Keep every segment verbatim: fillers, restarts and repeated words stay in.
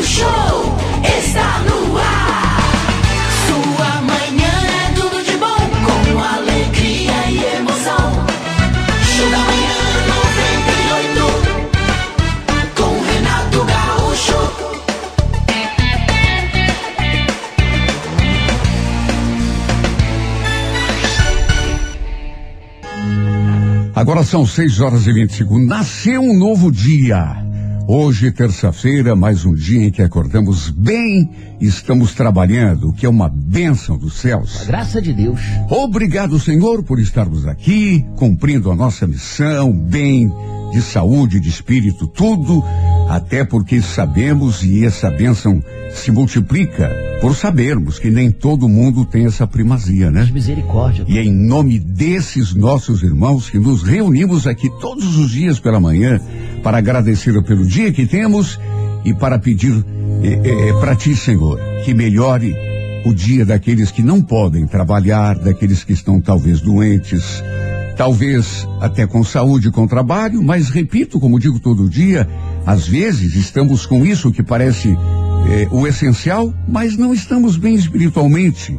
O show está no ar. Sua manhã é tudo de bom, com alegria e emoção. Show da manhã noventa e oito, com Renato Gaúcho. Agora são seis horas e vinte segundos. Nasceu um novo dia. Hoje, terça-feira, mais um dia em que acordamos bem e estamos trabalhando, o que é uma bênção dos céus. A graça de Deus. Obrigado, Senhor, por estarmos aqui, cumprindo a nossa missão, bem, de saúde, de espírito, tudo, até porque sabemos, e essa bênção se multiplica por sabermos que nem todo mundo tem essa primazia, né? De misericórdia. E é em nome desses nossos irmãos que nos reunimos aqui todos os dias pela manhã para agradecer pelo dia que temos e para pedir é, é, para ti, Senhor, que melhore o dia daqueles que não podem trabalhar, daqueles que estão talvez doentes, talvez até com saúde, com trabalho, mas repito, como digo todo dia, às vezes estamos com isso que parece é, o essencial, mas não estamos bem espiritualmente,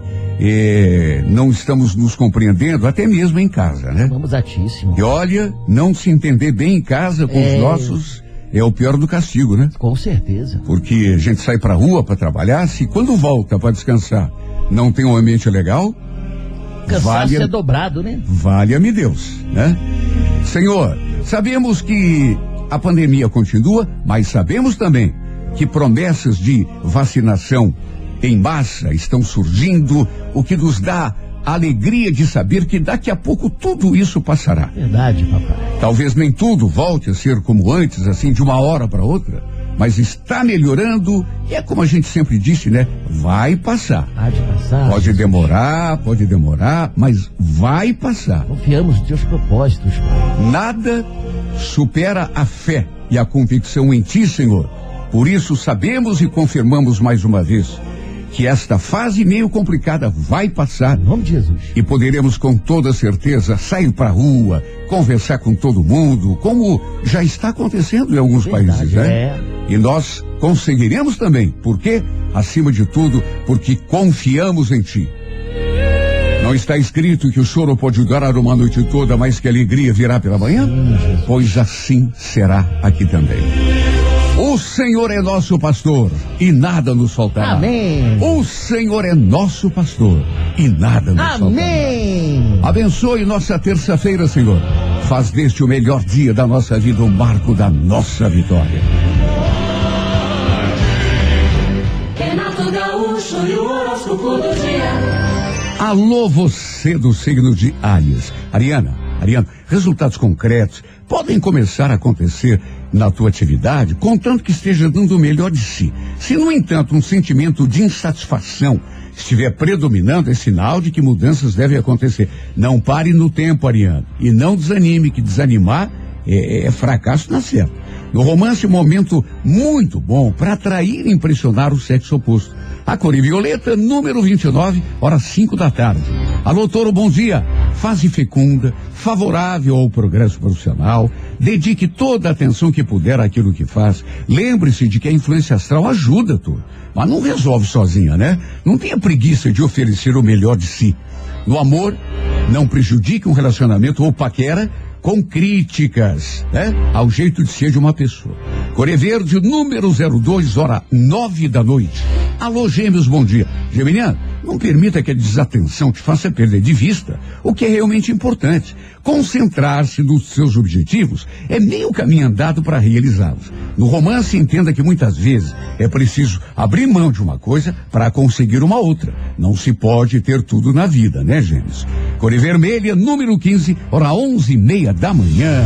é, não estamos nos compreendendo, até mesmo em casa, né? Vamos atíssimo. E olha, não se entender bem em casa com é... os nossos é o pior do castigo, né? Com certeza. Porque a gente sai pra rua para trabalhar, se quando volta para descansar não tem um ambiente legal, cansaço vale, é dobrado, né? Valha-me Deus, né? Senhor, sabemos que a pandemia continua, mas sabemos também que promessas de vacinação em massa estão surgindo, o que nos dá a alegria de saber que daqui a pouco tudo isso passará. Verdade, papai. Talvez nem tudo volte a ser como antes, assim, de uma hora para outra, mas está melhorando e é como a gente sempre disse, né? Vai passar. Pode passar. Pode demorar, pode demorar, mas vai passar. Confiamos nos teus propósitos, pai. Nada supera a fé e a convicção em ti, Senhor. Por isso sabemos e confirmamos mais uma vez que esta fase meio complicada vai passar. Em nome de Jesus. E poderemos com toda certeza sair pra rua, conversar com todo mundo, como já está acontecendo em alguns Verdade, países, né? É. E nós conseguiremos também. Por quê? Acima de tudo, porque confiamos em ti. Não está escrito que o choro pode durar uma noite toda, mas que a alegria virá pela manhã? Sim, pois assim será aqui também. O Senhor é nosso pastor e nada nos faltará. Amém. O Senhor é nosso pastor e nada nos Amém. faltará. Abençoe nossa terça-feira, Senhor. Faz deste o melhor dia da nossa vida, o marco da nossa vitória. Renato Gaúcho e o horóscopo do dia. Alô, você do signo de Áries. Ariana, Ariana, resultados concretos podem começar a acontecer na tua atividade, contanto que esteja dando o melhor de si. Se, no entanto, um sentimento de insatisfação estiver predominando, é sinal de que mudanças devem acontecer. Não pare no tempo, Ariana, e não desanime, que desanimar é, é fracasso na certa. No romance, um momento muito bom para atrair e impressionar o sexo oposto. A cor violeta, número vinte e nove, horas cinco da tarde. Alô, Touro, bom dia. Fase fecunda, favorável ao progresso profissional. Dedique toda a atenção que puder àquilo que faz. Lembre-se de que a influência astral ajuda, Touro. Mas não resolve sozinha, né? Não tenha preguiça de oferecer o melhor de si. No amor, não prejudique um relacionamento ou paquera com críticas, né? Ao jeito de ser de uma pessoa. Coré Verde, número zero dois, hora nove da noite. Alô, Gêmeos, bom dia. Geminiano, não permita que a desatenção te faça perder de vista o que é realmente importante. Concentrar-se nos seus objetivos é meio caminho andado para realizá-los. No romance, entenda que muitas vezes é preciso abrir mão de uma coisa para conseguir uma outra. Não se pode ter tudo na vida, né, Gêmeos? Coré Vermelha, número quinze, hora onze e meia da manhã.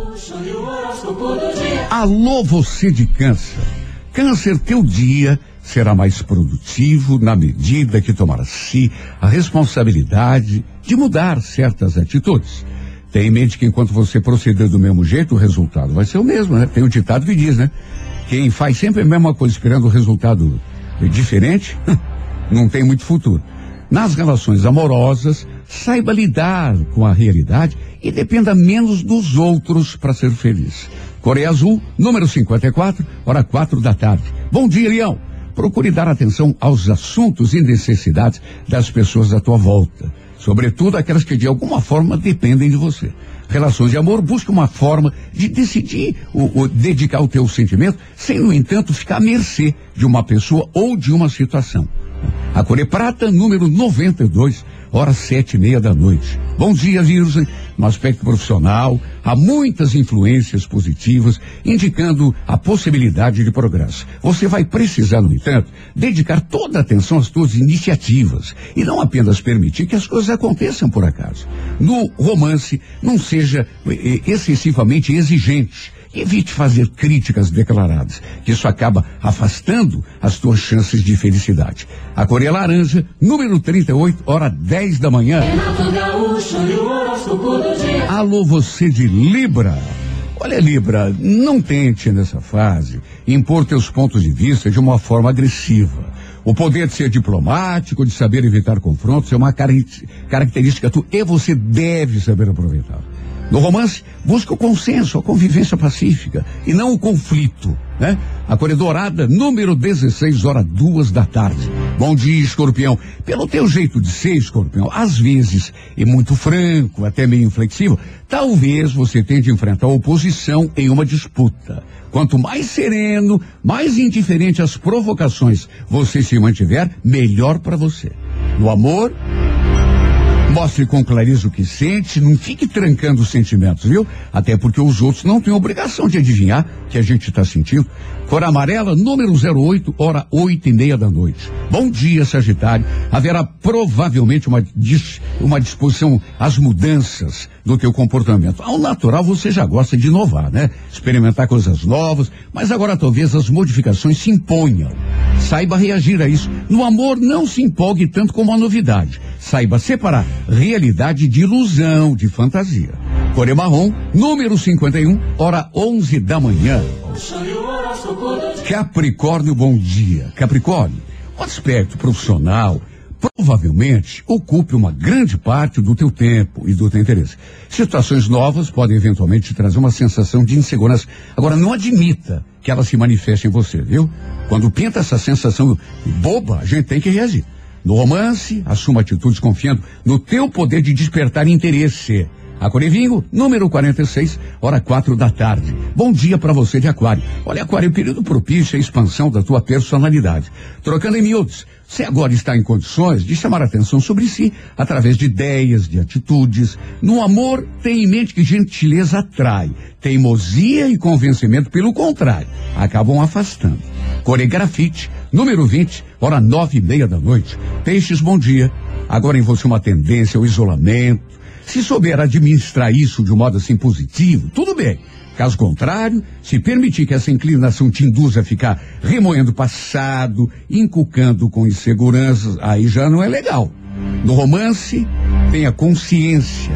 Alô, você de Câncer. Câncer, teu dia será mais produtivo na medida que tomar a si a responsabilidade de mudar certas atitudes. Tenha em mente que enquanto você proceder do mesmo jeito, o resultado vai ser o mesmo, né? Tem um ditado que diz, né? Quem faz sempre a mesma coisa esperando o resultado diferente, não tem muito futuro. Nas relações amorosas, saiba lidar com a realidade e dependa menos dos outros para ser feliz. Coreia Azul, número cinquenta e quatro, hora quatro da tarde. Bom dia, Leão. Procure dar atenção aos assuntos e necessidades das pessoas à tua volta, sobretudo aquelas que de alguma forma dependem de você. Relações de amor, busque uma forma de decidir o, o dedicar o teu sentimento, sem, no entanto, ficar à mercê de uma pessoa ou de uma situação. A Coreia Prata, número noventa e dois, hora sete e meia da noite. Bom dia, Virgem. No aspecto profissional, há muitas influências positivas indicando a possibilidade de progresso. Você vai precisar, no entanto, dedicar toda a atenção às suas iniciativas e não apenas permitir que as coisas aconteçam por acaso. No romance, não seja eh, excessivamente exigente. Evite fazer críticas declaradas, que isso acaba afastando as tuas chances de felicidade. A Coreia Laranja, número trinta e oito, hora dez da manhã. Alô, você de Libra. Olha, Libra, não tente nessa fase impor teus pontos de vista de uma forma agressiva. O poder de ser diplomático, de saber evitar confrontos, é uma característica tua e você deve saber aproveitar. No romance, busca o consenso, a convivência pacífica e não o conflito, né? A Coreia Dourada, número dezesseis, hora duas da tarde. Bom dia, Escorpião. Pelo teu jeito de ser, Escorpião, às vezes é muito franco, até meio inflexível, talvez você tenha de enfrentar oposição em uma disputa. Quanto mais sereno, mais indiferente às provocações você se mantiver, melhor para você. No amor, mostre com clareza o que sente, não fique trancando os sentimentos, viu? Até porque os outros não têm obrigação de adivinhar o que a gente está sentindo. Cor amarela, número zero oito, hora oito e meia da noite. Bom dia, Sagitário. Haverá provavelmente uma, dis, uma disposição às mudanças do teu comportamento. Ao natural, você já gosta de inovar, né? Experimentar coisas novas, mas agora talvez as modificações se imponham. Saiba reagir a isso. No amor, não se empolgue tanto como a novidade. Saiba separar realidade de ilusão, de fantasia. Coreia Marrom, número cinquenta e um, hora onze da manhã. Capricórnio, bom dia. Capricórnio, o aspecto profissional provavelmente ocupe uma grande parte do teu tempo e do teu interesse. Situações novas podem eventualmente te trazer uma sensação de insegurança. Agora, não admita que ela se manifeste em você, viu? Quando pinta essa sensação boba, a gente tem que reagir. No romance, assuma atitudes confiando no teu poder de despertar interesse. A Corevinho, número quarenta e seis, hora quatro da tarde. Bom dia para você de Aquário. Olha, Aquário, período propício à expansão da tua personalidade. Trocando em miúdos, você agora está em condições de chamar a atenção sobre si através de ideias, de atitudes. No amor, tenha em mente que gentileza atrai. Teimosia e convencimento, pelo contrário, acabam afastando. Coregrafite, número vinte, hora nove e meia da noite. Peixes, bom dia. Agora em você uma tendência ao isolamento. Se souber administrar isso de um modo assim positivo, tudo bem. Caso contrário, se permitir que essa inclinação te induza a ficar remoendo o passado, inculcando com inseguranças, aí já não é legal. No romance, tenha consciência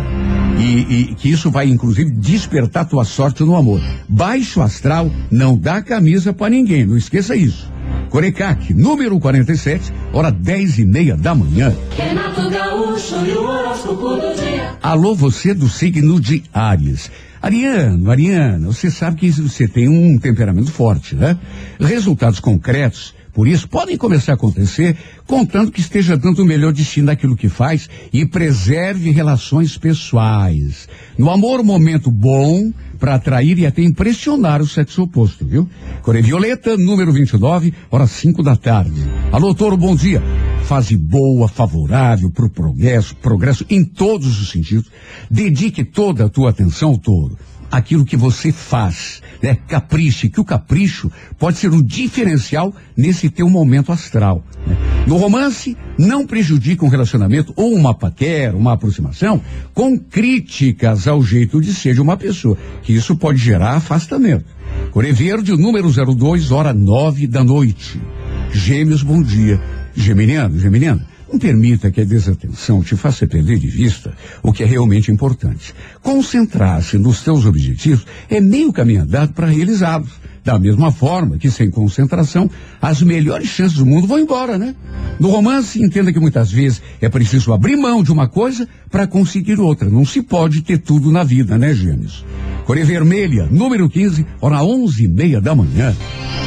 e, e que isso vai inclusive despertar tua sorte no amor. Baixo astral não dá camisa pra ninguém, não esqueça isso. Corecaque, número quarenta e sete, hora dez e meia da manhã. Renato Gaúcho e o horóscopo do dia. Alô, você do signo de Áries. Ariano, Ariana, você sabe que você tem um temperamento forte, né? Resultados concretos, por isso, podem começar a acontecer, contanto que esteja dando o melhor destino daquilo que faz e preserve relações pessoais. No amor, momento bom para atrair e até impressionar o sexo oposto, viu? Coreia Violeta, número vinte e nove, horas cinco da tarde. Alô, Touro, bom dia. Fase boa, favorável para o progresso, progresso em todos os sentidos. Dedique toda a tua atenção, Touro, aquilo que você faz, né? Capriche, que o capricho pode ser um diferencial nesse teu momento astral, né? No romance, não prejudique um relacionamento ou uma paquera, uma aproximação com críticas ao jeito de ser de uma pessoa, que isso pode gerar afastamento. Coreia Verde, número zero dois, hora nove da noite. Gêmeos, bom dia. Geminiano, Geminiana, não permita que a desatenção te faça perder de vista o que é realmente importante. Concentrar-se nos teus objetivos é meio caminho andado para realizá-los. Da mesma forma que sem concentração, as melhores chances do mundo vão embora, né? No romance, entenda que muitas vezes é preciso abrir mão de uma coisa para conseguir outra. Não se pode ter tudo na vida, né, Gêmeos? Cor vermelha, número quinze, hora onze e meia da manhã.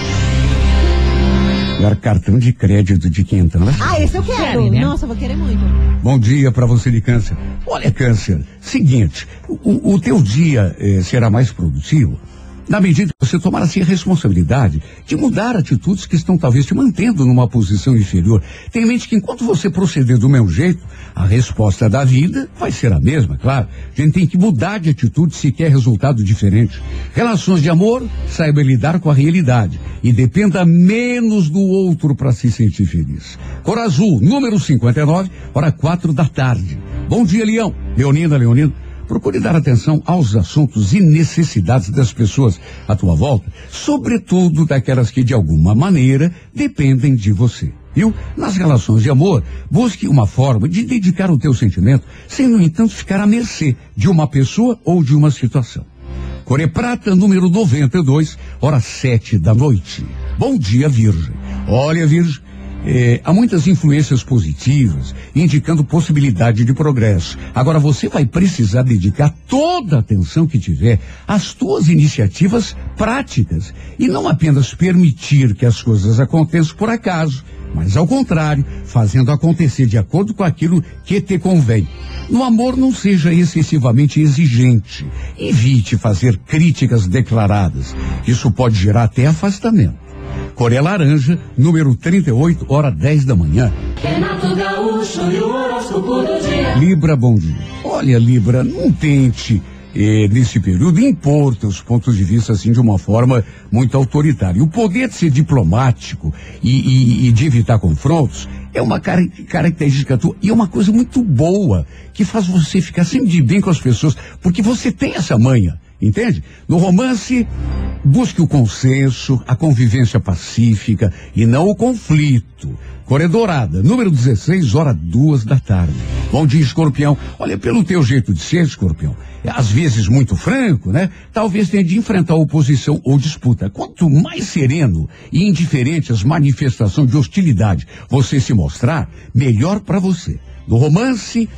Dar cartão de crédito de quem entra. Ah, esse eu quero. Querem, né? Nossa, eu vou querer muito. Bom dia para você de Câncer. Olha, Câncer, seguinte, o, o teu dia eh, será mais produtivo na medida que você tomar assim a responsabilidade de mudar atitudes que estão talvez te mantendo numa posição inferior. Tenha em mente que enquanto você proceder do mesmo jeito, a resposta da vida vai ser a mesma, claro. A gente tem que mudar de atitude se quer resultado diferente. Relações de amor, saiba lidar com a realidade e dependa menos do outro para se sentir feliz. Cor azul, número cinquenta e nove, hora quatro da tarde. Bom dia, Leão. Leonina, Leonina. Procure dar atenção aos assuntos e necessidades das pessoas à tua volta, sobretudo daquelas que de alguma maneira dependem de você. Viu? Nas relações de amor, busque uma forma de dedicar o teu sentimento, sem, no entanto, ficar à mercê de uma pessoa ou de uma situação. Cor prata, número noventa e dois, hora sete da noite. Bom dia, Virgem. Olha, Virgem. É, há muitas influências positivas, indicando possibilidade de progresso. Agora você vai precisar dedicar toda a atenção que tiver às tuas iniciativas práticas e não apenas permitir que as coisas aconteçam por acaso, mas ao contrário, fazendo acontecer de acordo com aquilo que te convém. No amor, não seja excessivamente exigente. Evite fazer críticas declaradas. Isso pode gerar até afastamento. Cor é laranja, número trinta e oito, hora dez da manhã. Renato Gaúcho e o horóscopo do dia. Libra, bom dia. Olha, Libra, não tente, eh, nesse período, impor teus pontos de vista assim de uma forma muito autoritária. O poder de ser diplomático e, e, e de evitar confrontos é uma car característica tua e é uma coisa muito boa que faz você ficar sempre de bem com as pessoas, porque você tem essa manha. Entende? No romance, busque o consenso, a convivência pacífica e não o conflito. Cor é dourada, número dezesseis, hora duas da tarde. Bom dia, Escorpião. Olha, pelo teu jeito de ser, Escorpião, é às vezes muito franco, né? Talvez tenha de enfrentar oposição ou disputa. Quanto mais sereno e indiferente as manifestações de hostilidade você se mostrar, melhor para você. No romance,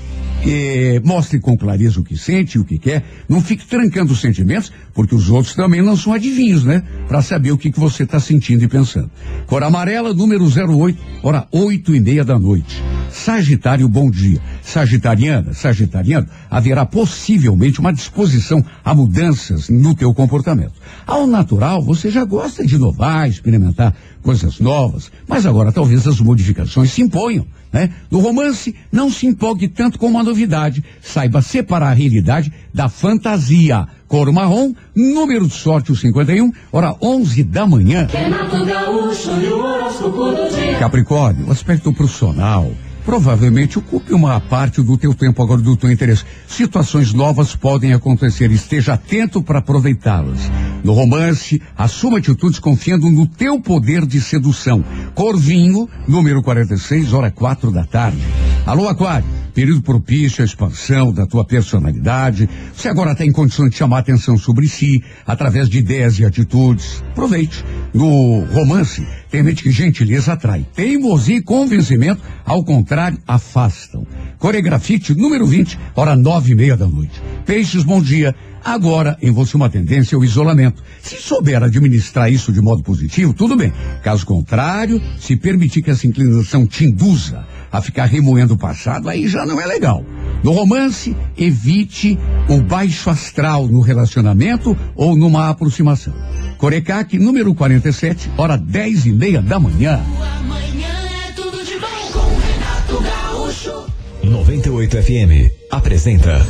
eh, mostre com clareza o que sente e o que quer. Não fique trancando os sentimentos, porque os outros também não são adivinhos, né? Para saber o que, que você está sentindo e pensando. Cor amarela, número zero oito, hora oito e meia da noite. Sagitário, bom dia. Sagitariana, Sagitariano, haverá possivelmente uma disposição a mudanças no teu comportamento. Ao natural, você já gosta de inovar, experimentar coisas novas, mas agora talvez as modificações se imponham, né? No romance, não se empolgue tanto com uma novidade. Saiba separar a realidade da fantasia. Cor marrom, número de sorte o cinquenta e um, hora onze da manhã. Renato Gaúcho e o horóscopo do dia. Capricórnio, o aspecto profissional provavelmente ocupe uma parte do teu tempo, agora do teu interesse. Situações novas podem acontecer, esteja atento para aproveitá-las. No romance, assuma atitudes confiando no teu poder de sedução. Cor vinho, número quarenta e seis, hora quatro da tarde. Alô, Aquário, período propício à expansão da tua personalidade. Você agora está em condições de chamar atenção sobre si, através de ideias e atitudes. Aproveite. No romance, tem mente que gentileza atrai. Teimosia e convencimento, ao contrário, afastam. Coregrafite, número vinte, hora nove e meia da noite. Peixes, bom dia. Agora, em você uma tendência ao isolamento. Se souber administrar isso de modo positivo, tudo bem. Caso contrário, se permitir que essa inclinação te induza a ficar remoendo o passado, aí já não é legal. No romance, evite o baixo astral no relacionamento ou numa aproximação. Corecaque, número quarenta e sete, hora dez e meia da manhã. Amanhã é tudo de bom com Renato Gaúcho. noventa e oito F M apresenta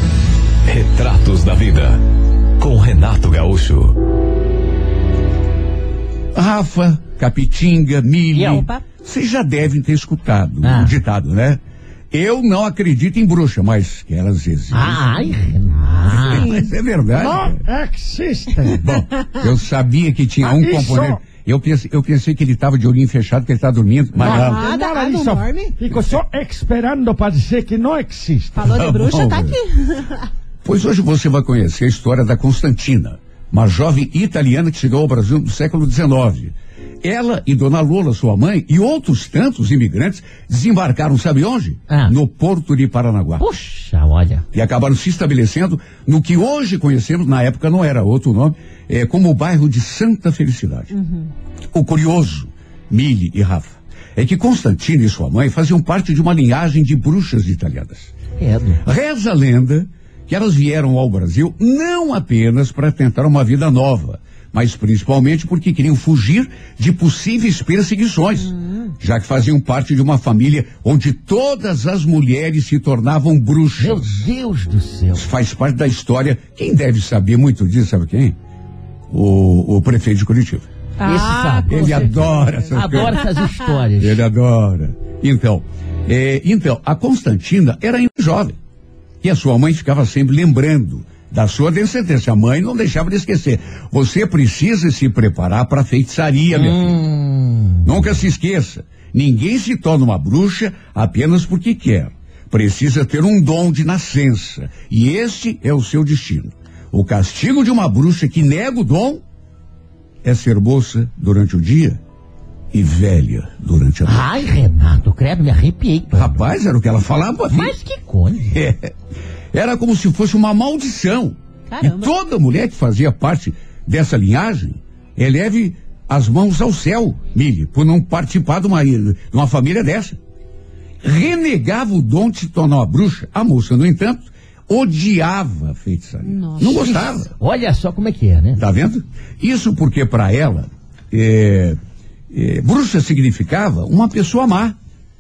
Retratos da Vida com Renato Gaúcho. Rafa, Capitinga, Mili, Opa. vocês já devem ter escutado Ah. o ditado, né? Eu não acredito em bruxa, mas que elas existem. Ai, Renato. Mas é verdade. Não existem. Bom, eu sabia que tinha um Ah, isso. componente. Eu pensei, eu pensei que ele estava de olhinho fechado, que ele está dormindo, mas não. Nada, Nada ah, não disso. dorme? Fico só esperando para dizer que não existe. Falou de Tá bruxa, bom, tá velho. aqui. Pois hoje você vai conhecer a história da Constantina, uma jovem italiana que chegou ao Brasil no século dezenove. Ela e Dona Lola, sua mãe, e outros tantos imigrantes desembarcaram, sabe onde? Ah. No Porto de Paranaguá. Puxa, olha. E acabaram se estabelecendo no que hoje conhecemos, na época não era outro nome, é, como o bairro de Santa Felicidade. Uhum. O curioso, Mili e Rafa, é que Constantina e sua mãe faziam parte de uma linhagem de bruxas italianas. É. Reza a lenda que elas vieram ao Brasil não apenas para tentar uma vida nova, mas principalmente porque queriam fugir de possíveis perseguições, hum. já que faziam parte de uma família onde todas as mulheres se tornavam bruxas. Meu Deus do céu. Isso faz parte da história. Quem deve saber muito disso, sabe quem? O, o prefeito de Curitiba. Ah, Esse sabe. Ele adora essas Adora essas histórias. Ele adora. Então, é, então, a Constantina era ainda jovem. E a sua mãe ficava sempre lembrando da sua descendência. A mãe não deixava de esquecer. Você precisa se preparar para a feitiçaria, minha hum. filha. Nunca se esqueça. Ninguém se torna uma bruxa apenas porque quer. Precisa ter um dom de nascença. E esse é o seu destino. O castigo de uma bruxa que nega o dom é ser moça durante o dia e velha durante a noite. Ai, Renato, credo, me arrepiei. Rapaz, era o que ela falava. Mas que coisa. É. Era como se fosse uma maldição. Caramba. E toda mulher que fazia parte dessa linhagem, eleve as mãos ao céu, Mili, por não participar de uma, de uma família dessa. Renegava o dom de se tornar uma bruxa. A moça, no entanto, odiava a feitiçaria. Nossa. Não gostava. Olha só como é que é, né? Tá vendo? Isso porque para ela, é, é, bruxa significava uma pessoa má.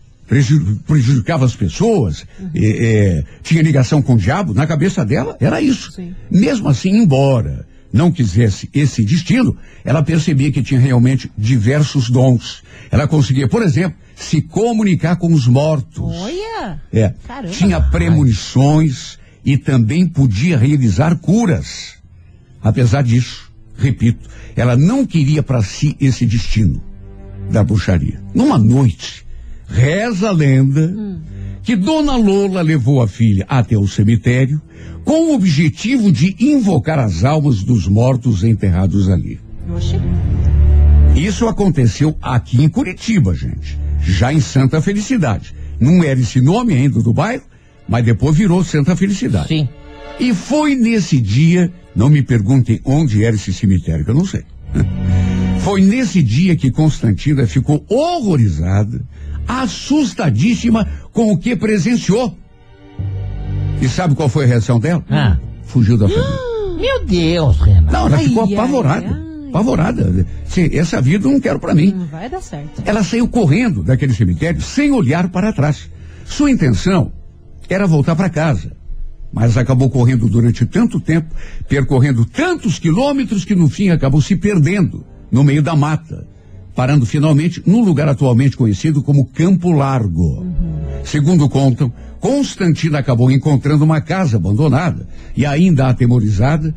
Prejudicava as pessoas, uhum. é, é, tinha ligação com o diabo. Na cabeça dela era isso. Sim. Mesmo assim, embora não quisesse esse destino, ela percebia que tinha realmente diversos dons. Ela conseguia, por exemplo, se comunicar com os mortos. Olha! É, Caramba. tinha premonições e também podia realizar curas. Apesar disso, repito, ela não queria para si esse destino da bruxaria. Numa noite, reza a lenda hum. que Dona Lola levou a filha até o cemitério com o objetivo de invocar as almas dos mortos enterrados ali. Oxe. Isso aconteceu aqui em Curitiba, gente. Já em Santa Felicidade. Não era esse nome ainda do bairro, mas depois virou Santa Felicidade. Sim. E foi nesse dia, não me perguntem onde era esse cemitério, que eu não sei. Foi nesse dia que Constantina ficou horrorizada, assustadíssima com o que presenciou. E sabe qual foi a reação dela? Ah. Fugiu da família. Meu Deus, Renato. Não, ela Ai, ficou ai, apavorada. ai. Apavorada. Se, essa vida eu não quero pra mim. Não vai dar certo. Ela saiu correndo daquele cemitério sem olhar para trás. Sua intenção era voltar para casa. Mas acabou correndo durante tanto tempo, percorrendo tantos quilômetros que no fim acabou se perdendo no meio da mata, parando finalmente num lugar atualmente conhecido como Campo Largo. Uhum. Segundo contam, Constantina acabou encontrando uma casa abandonada e ainda atemorizada,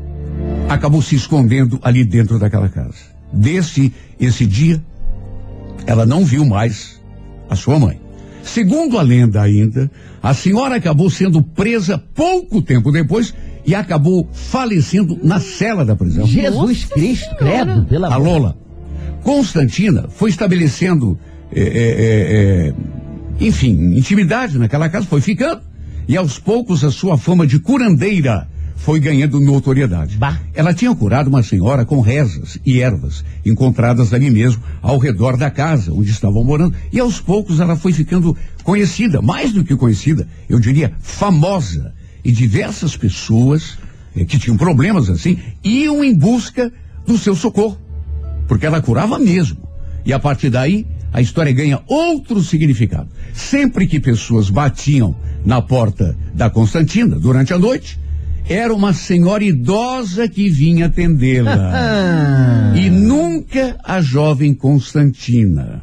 acabou se escondendo ali dentro daquela casa. Desde esse dia, ela não viu mais a sua mãe. Segundo a lenda ainda, a senhora acabou sendo presa pouco tempo depois e acabou falecendo na cela da prisão. Jesus Nossa Cristo, Senhora. credo, pela A Lola. Constantina foi estabelecendo, é, é, é, enfim, intimidade naquela casa, foi ficando. E aos poucos a sua fama de curandeira foi ganhando notoriedade. Bah. Ela tinha curado uma senhora com rezas e ervas encontradas ali mesmo, ao redor da casa onde estavam morando. E aos poucos ela foi ficando conhecida, mais do que conhecida, eu diria famosa. E diversas pessoas eh, que tinham problemas assim, iam em busca do seu socorro. Porque ela curava mesmo. E a partir daí, a história ganha outro significado. Sempre que pessoas batiam na porta da Constantina durante a noite, era uma senhora idosa que vinha atendê-la. E nunca a jovem Constantina.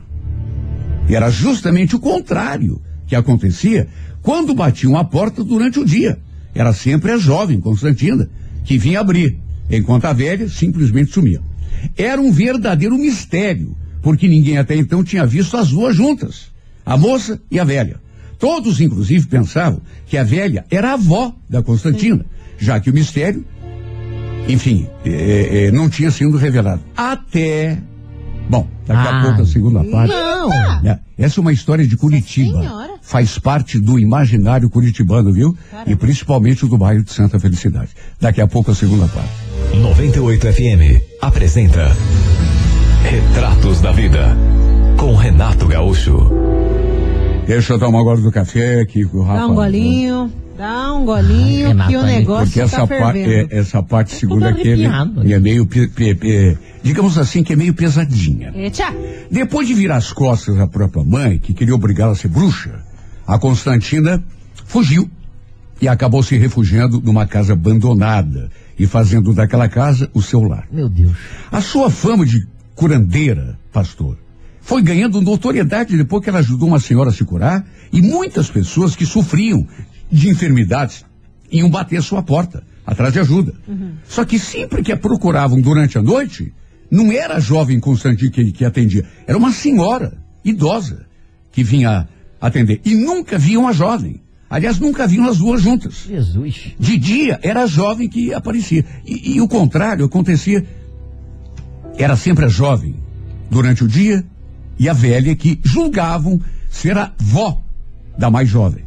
E era justamente o contrário que acontecia quando batiam a porta durante o dia. Era sempre a jovem Constantina que vinha abrir, enquanto a velha simplesmente sumia. Era um verdadeiro mistério, porque ninguém até então tinha visto as duas juntas, a moça e a velha. Todos, inclusive, pensavam que a velha era a avó da Constantina, já que o mistério enfim, é, é, não tinha sido revelado. Até, bom, daqui Ah, a pouco a segunda parte. Não. É, essa é uma história de Curitiba. Senhora. Faz parte do imaginário curitibano, viu? Caramba. E principalmente do bairro de Santa Felicidade. Daqui a pouco a segunda parte. noventa e oito F M apresenta Retratos da Vida com Renato Gaúcho. Deixa eu tomar agora do café aqui com o rapaz. Dá um golinho, dá um golinho, Ai, Renato, que o aí, negócio Porque tá essa, pa- fervendo. é, essa parte segunda todo aqui é, arrepiado, é meio, pe- pe- pe- digamos assim, que é meio pesadinha. Eita. Depois de virar as costas à própria mãe, que queria obrigá-la a ser bruxa, a Constantina fugiu e acabou se refugiando numa casa abandonada e fazendo daquela casa o seu lar. Meu Deus. A sua fama de curandeira, pastor, foi ganhando notoriedade depois que ela ajudou uma senhora a se curar e muitas pessoas que sofriam de enfermidades iam bater a sua porta, atrás de ajuda. Uhum. Só que sempre que a procuravam durante a noite, não era a jovem Constantina que, que atendia, era uma senhora idosa que vinha atender. E nunca viam a jovem. Aliás, nunca viam as duas juntas. Jesus. De dia era a jovem que aparecia. E, e o contrário acontecia. Era sempre a jovem durante o dia e a velha que julgavam ser a vó da mais jovem.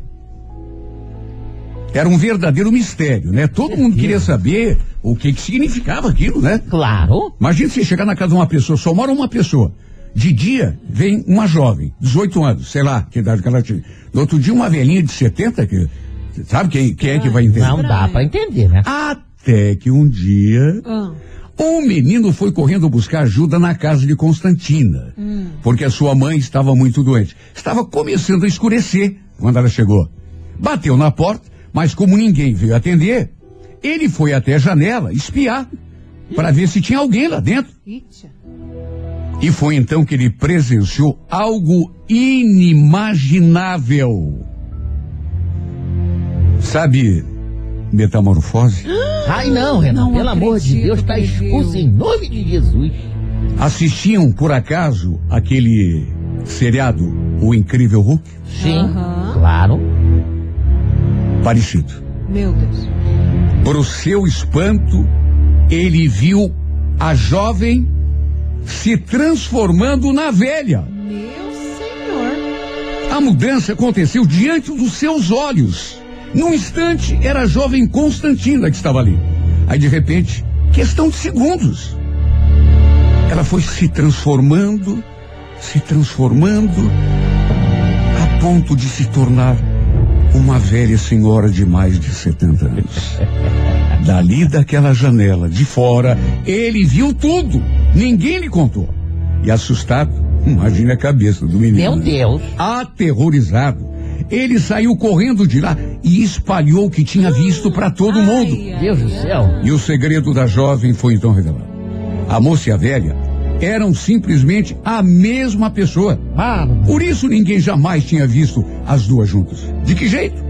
Era um verdadeiro mistério, né? Todo mundo queria saber o que, que significava aquilo, né? Claro. Imagina você chegar na casa de uma pessoa, só mora uma pessoa. De dia vem uma jovem, dezoito anos, sei lá que idade que ela tinha. No outro dia uma velhinha de setenta, que sabe quem, quem é que vai entender? Não dá pra entender, né? Até que um dia Ah. um menino foi correndo buscar ajuda na casa de Constantina, porque a sua mãe estava muito doente. Estava começando a escurecer quando ela chegou. Bateu na porta, mas como ninguém veio atender, ele foi até a janela espiar para ver se tinha alguém lá dentro. Eita. E foi então que ele presenciou algo inimaginável. Sabe, metamorfose? Ai, não, Renato. Não Pelo amor de acredito, Deus, tá meu expulso Deus. em nome de Jesus. Assistiam, por acaso, aquele seriado, O Incrível Hulk? Sim, Aham. claro. Parecido. Meu Deus. Pro seu espanto, ele viu a jovem se transformando na velha. Meu Senhor. A mudança aconteceu diante dos seus olhos. Num instante, era a jovem Constantina que estava ali. Aí, de repente, questão de segundos, ela foi se transformando, se transformando, a ponto de se tornar uma velha senhora de mais de setenta anos. Dali daquela janela, de fora, ele viu tudo. Ninguém lhe contou. E assustado, imagine a cabeça do menino. Meu Deus. Aterrorizado, ele saiu correndo de lá e espalhou o que tinha visto para todo mundo. Ai, ai, Deus do ai. céu. E o segredo da jovem foi então revelado. A moça e a velha eram simplesmente a mesma pessoa. Mano. Por isso ninguém jamais tinha visto as duas juntas. De que jeito?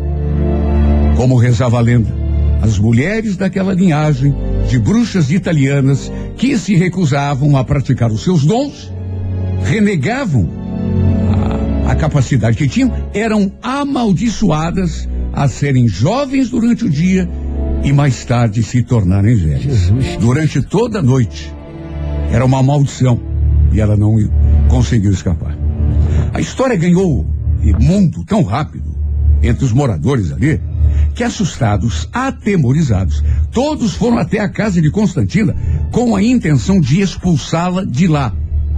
Como rezava a lenda, as mulheres daquela linhagem de bruxas italianas que se recusavam a praticar os seus dons, renegavam a, a capacidade que tinham, eram amaldiçoadas a serem jovens durante o dia e mais tarde se tornarem velhas. Jesus. Durante toda a noite. Era uma maldição e ela não conseguiu escapar. A história ganhou mundo tão rápido entre os moradores ali que, assustados, atemorizados, todos foram até a casa de Constantina com a intenção de expulsá-la de lá.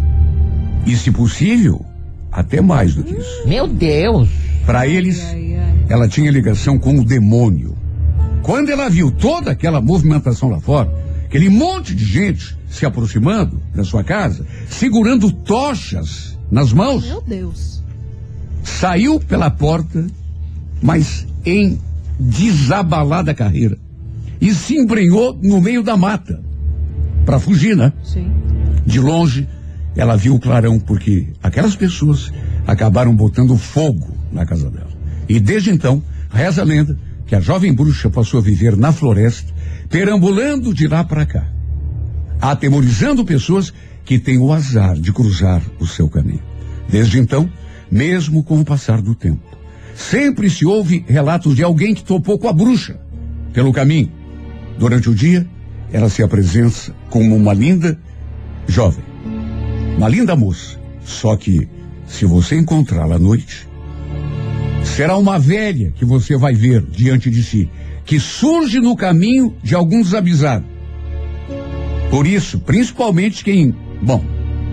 E, se possível, até mais do que isso. Meu Deus. Para eles, Ai, ai. ela tinha ligação com o demônio. Quando ela viu toda aquela movimentação lá fora, aquele monte de gente se aproximando da sua casa, segurando tochas nas mãos, Meu Deus. saiu pela porta, mas em desabalada carreira, e se embrenhou no meio da mata para fugir, né? Sim. De longe, ela viu o clarão, porque aquelas pessoas acabaram botando fogo na casa dela. E desde então, reza a lenda que a jovem bruxa passou a viver na floresta, perambulando de lá para cá, atemorizando pessoas que têm o azar de cruzar o seu caminho. Desde então, mesmo com o passar do tempo, sempre se ouve relatos de alguém que topou com a bruxa pelo caminho. Durante o dia, ela se apresenta como uma linda jovem, uma linda moça. Só que, se você encontrá-la à noite, será uma velha que você vai ver diante de si, que surge no caminho de algum desavisado. Por isso, principalmente quem... Bom,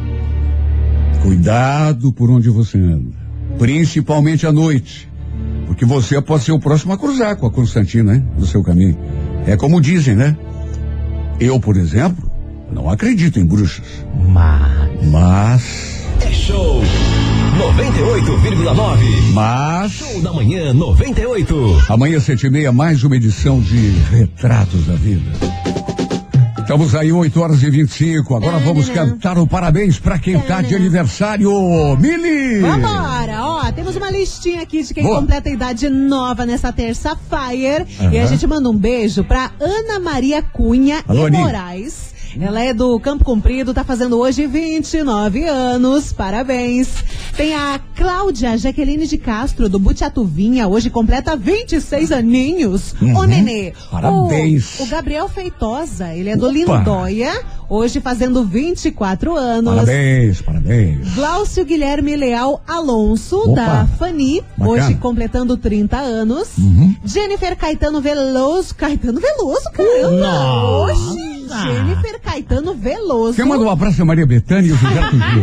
cuidado por onde você anda, principalmente à noite, porque você pode ser o próximo a cruzar com a Constantina, né, no seu caminho. É como dizem, né? Eu, por exemplo, não acredito em bruxas. Mas... Mas... É show noventa e oito vírgula nove. Mas... Show da manhã noventa e oito. Amanhã, sete e meia, mais uma edição de Retratos da Vida. Estamos aí, oito horas e vinte e cinco. Agora vamos cantar o parabéns pra quem tá de aniversário. Mili! Vambora! Ó, temos uma listinha aqui de quem Boa. completa a idade nova nessa terça-feira. Aham. E a gente manda um beijo pra Ana Maria Cunha Alô, e Aninha. Moraes. Ela é do Campo Comprido, tá fazendo hoje vinte e nove anos, parabéns. Tem a Cláudia Jaqueline de Castro, do Butiatuvinha, hoje completa vinte e seis aninhos. Uhum. Ô, Nenê. Parabéns. O, o Gabriel Feitosa, ele é do Opa. Lindóia, hoje fazendo vinte e quatro anos. Parabéns, parabéns. Glaucio Guilherme Leal Alonso, Opa. da Fani, Bacana. hoje completando trinta anos. Uhum. Jennifer Caetano Veloso. Caetano Veloso, caramba! Nossa. Oxi, Jennifer Caetano Veloso. Quem manda um abraço a Maria Bethânia e o Gilberto Gil.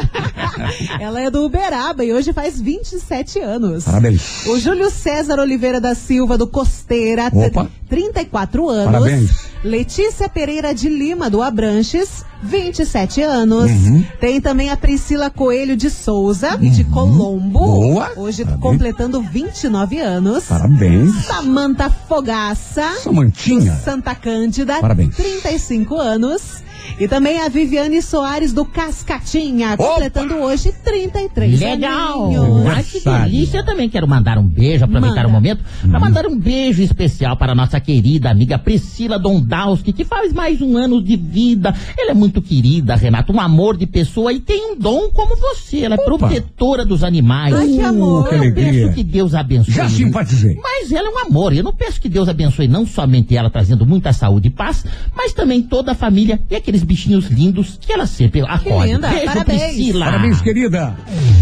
Ela é do Uberaba e hoje faz vinte e sete anos. Parabéns. O Júlio César Oliveira da Silva, do Costeira, Opa. trinta e quatro anos. Parabéns. Letícia Pereira de Lima, do Abranches, vinte e sete anos. Uhum. Tem também a Priscila Coelho de Souza, de Colombo. Boa. Hoje Parabéns. completando vinte e nove anos. Parabéns. Samanta Fogaça, Samantinha. Santa Cândida, Parabéns. trinta e cinco anos. E também a Viviane Soares do Cascatinha, completando hoje trinta e três Legal! aninhos. Ai, que Aniversário. delícia. Eu também quero mandar um beijo, aproveitar Manda. o momento, para mandar um beijo especial para a nossa querida amiga Priscila Dondowski, que faz mais um ano de vida. Ela é muito querida, Renato, um amor de pessoa e tem um dom como você. Ela é Opa. protetora dos animais. Ai, que amor. que Eu alegria. peço que Deus abençoe. Já simpatizei. Mas ela é um amor. Eu não peço que Deus abençoe não somente ela, trazendo muita saúde e paz, mas também toda a família e aqueles bichinhos lindos que ela sempre acolhe. linda. Beijo, Parabéns. Priscila. Parabéns, querida.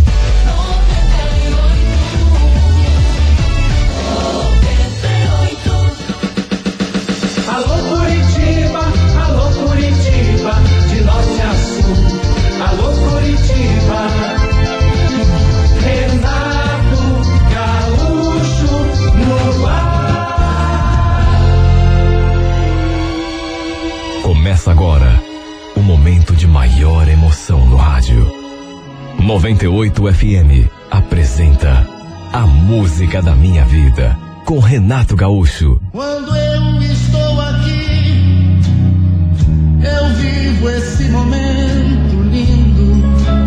Alô Curitiba, alô Curitiba, de norte a sul. Alô Curitiba, Renato Gaúcho no ar. Começa agora o momento de maior emoção no rádio. noventa e oito F M apresenta A Música da Minha Vida, com Renato Gaúcho. Quando eu estou aqui, eu vivo esse momento lindo.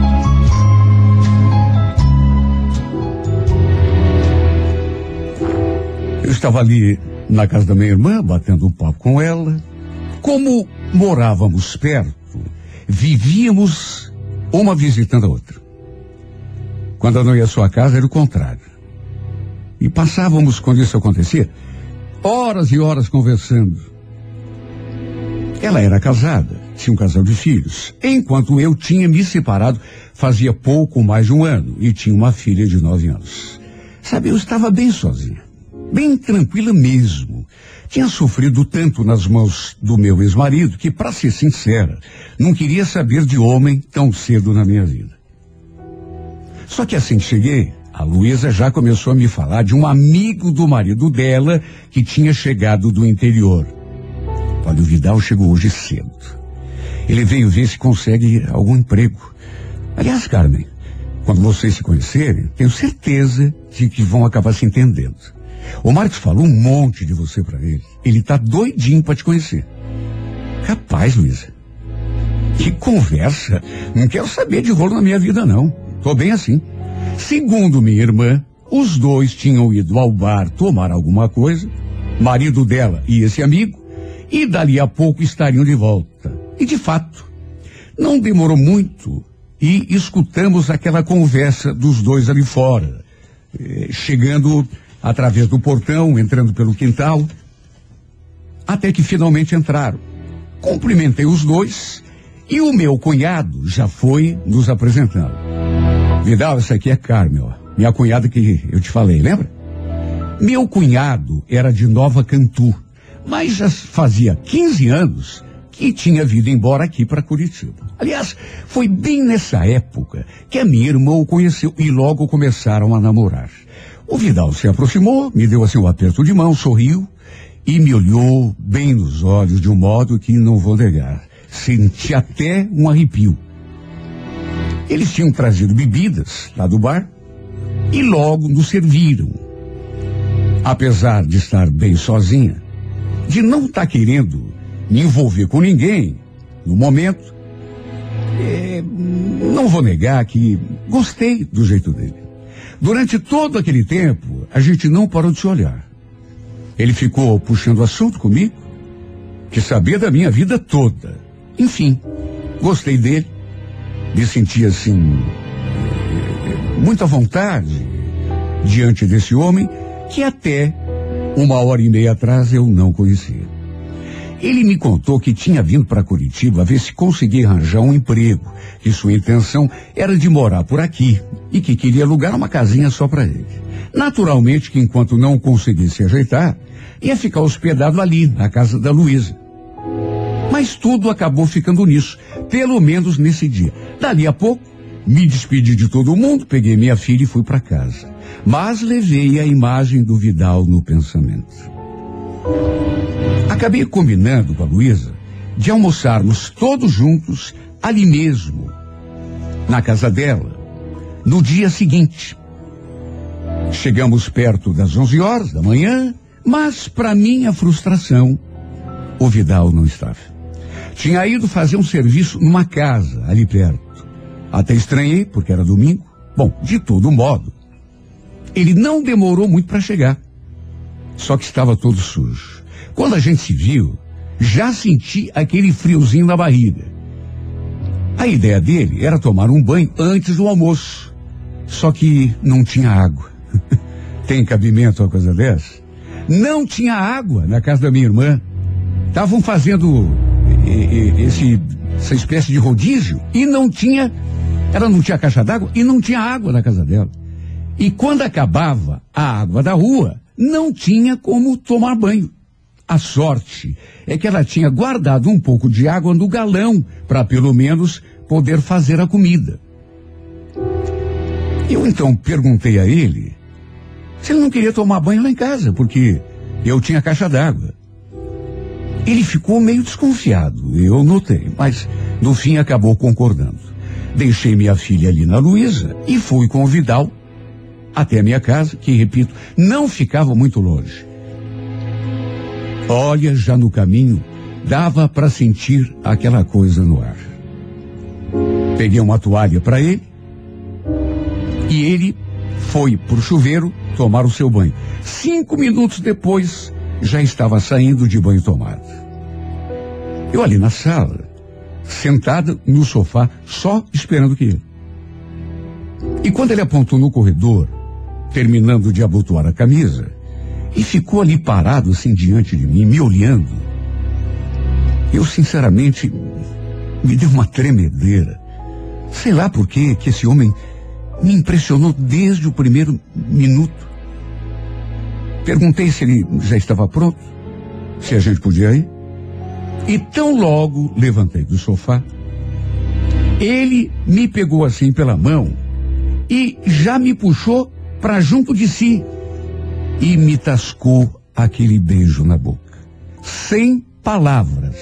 Eu estava ali na casa da minha irmã, batendo um papo com ela. Como morávamos perto, vivíamos uma visitando a outra. Quando eu não ia à sua casa, era o contrário. E passávamos, quando isso acontecia, horas e horas conversando. Ela era casada, tinha um casal de filhos, enquanto eu tinha me separado fazia pouco mais de um ano e tinha uma filha de nove anos. Sabe, eu estava bem sozinha, bem tranquila mesmo. Tinha sofrido tanto nas mãos do meu ex-marido que, para ser sincera, não queria saber de homem tão cedo na minha vida. Só que assim que cheguei, a Luísa já começou a me falar de um amigo do marido dela que tinha chegado do interior. Olha, o Vidal chegou hoje cedo. Ele veio ver se consegue algum emprego. Aliás, Carmen, quando vocês se conhecerem, tenho certeza de que vão acabar se entendendo. O Marcos falou um monte de você pra ele. Ele tá doidinho pra te conhecer. Capaz, Luísa. Que conversa. Não quero saber de rolo na minha vida, não. Tô bem assim. Segundo minha irmã, os dois tinham ido ao bar tomar alguma coisa, marido dela e esse amigo, e dali a pouco estariam de volta. E de fato, não demorou muito e escutamos aquela conversa dos dois ali fora, eh, chegando através do portão, entrando pelo quintal, até que finalmente entraram. Cumprimentei os dois e o meu cunhado já foi nos apresentando. Vidal, essa aqui é Carmel, minha cunhada que eu te falei, lembra? Meu cunhado era de Nova Cantu, mas já fazia quinze anos que tinha vindo embora aqui para Curitiba. Aliás, foi bem nessa época que a minha irmã o conheceu e logo começaram a namorar. O Vidal se aproximou, me deu assim um aperto de mão, sorriu e me olhou bem nos olhos de um modo que não vou negar. Senti até um arrepio. Eles tinham trazido bebidas lá do bar e logo nos serviram. Apesar de estar bem sozinha, de não estar querendo me envolver com ninguém no momento, é, não vou negar que gostei do jeito dele. Durante todo aquele tempo, a gente não parou de se olhar. Ele ficou puxando assunto comigo, que sabia da minha vida toda. Enfim, gostei dele, me senti assim, muita vontade diante desse homem que até uma hora e meia atrás eu não conhecia. Ele me contou que tinha vindo para Curitiba a ver se conseguia arranjar um emprego, que sua intenção era de morar por aqui e que queria alugar uma casinha só para ele. Naturalmente que enquanto não conseguisse ajeitar, ia ficar hospedado ali, na casa da Luísa. Mas tudo acabou ficando nisso, pelo menos nesse dia. Dali a pouco, me despedi de todo mundo, peguei minha filha e fui para casa. Mas levei a imagem do Vidal no pensamento. Acabei combinando com a Luísa de almoçarmos todos juntos ali mesmo, na casa dela, no dia seguinte. Chegamos perto das onze horas da manhã, mas para minha frustração, o Vidal não estava. Tinha ido fazer um serviço numa casa ali perto. Até estranhei, porque era domingo. Bom, de todo modo, ele não demorou muito para chegar. Só que estava todo sujo. Quando a gente se viu, já senti aquele friozinho na barriga. A ideia dele era tomar um banho antes do almoço. Só que não tinha água. Tem cabimento uma coisa dessa? Não tinha água na casa da minha irmã. Estavam fazendo esse, essa espécie de rodízio e não tinha, ela não tinha caixa d'água e não tinha água na casa dela. E quando acabava a água da rua, não tinha como tomar banho. A sorte é que ela tinha guardado um pouco de água no galão para pelo menos poder fazer a comida. Eu então perguntei a ele se ele não queria tomar banho lá em casa, porque eu tinha caixa d'água. Ele ficou meio desconfiado, eu notei, mas no fim acabou concordando. Deixei minha filha ali na Luísa e fui com o Vidal até a minha casa, que, repito, não ficava muito longe. Olha, já no caminho, dava para sentir aquela coisa no ar. Peguei uma toalha para ele e ele foi pro chuveiro tomar o seu banho. Cinco minutos depois, já estava saindo de banho tomado. Eu ali na sala, sentada no sofá, só esperando que ele. E quando ele apontou no corredor, terminando de abotoar a camisa, e ficou ali parado assim diante de mim, me olhando, eu sinceramente me deu uma tremedeira. Sei lá por quê que esse homem me impressionou desde o primeiro minuto. Perguntei se ele já estava pronto, se a gente podia ir. E tão logo levantei do sofá, ele me pegou assim pela mão e já me puxou para junto de si e me tascou aquele beijo na boca, sem palavras.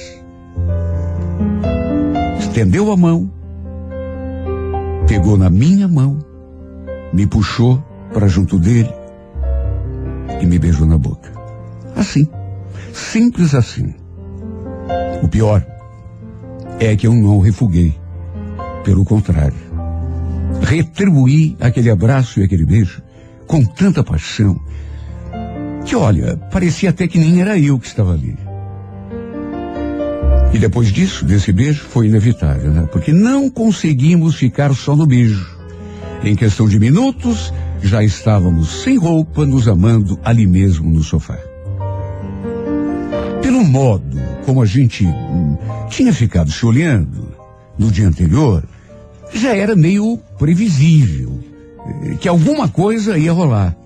Estendeu a mão, pegou na minha mão, me puxou para junto dele e me beijou na boca. Assim, simples assim. O pior é que eu não refuguei. Pelo contrário, retribuí aquele abraço e aquele beijo com tanta paixão que, olha, parecia até que nem era eu que estava ali. E depois disso, desse beijo, foi inevitável, né? Porque não conseguimos ficar só no beijo. Em questão de minutos, já estávamos sem roupa, nos amando ali mesmo no sofá. Pelo modo como a gente hum, tinha ficado se olhando no dia anterior, já era meio previsível eh, que alguma coisa ia rolar.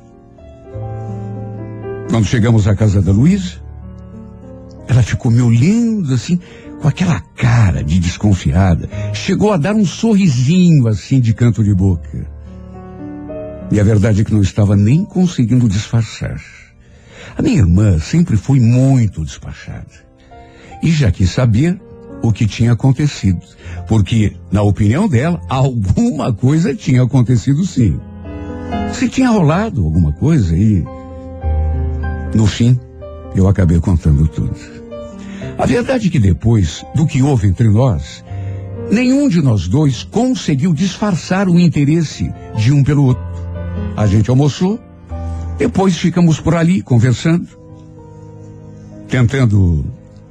Quando chegamos à casa da Luísa, ela ficou me olhando assim, com aquela cara de desconfiada. Chegou a dar um sorrisinho assim de canto de boca. E a verdade é que não estava nem conseguindo disfarçar. A minha irmã sempre foi muito despachada. E já quis saber o que tinha acontecido. Porque, na opinião dela, alguma coisa tinha acontecido sim. Se tinha rolado alguma coisa e... No fim, eu acabei contando tudo. A verdade é que depois do que houve entre nós, nenhum de nós dois conseguiu disfarçar o interesse de um pelo outro. A gente almoçou, depois ficamos por ali conversando, tentando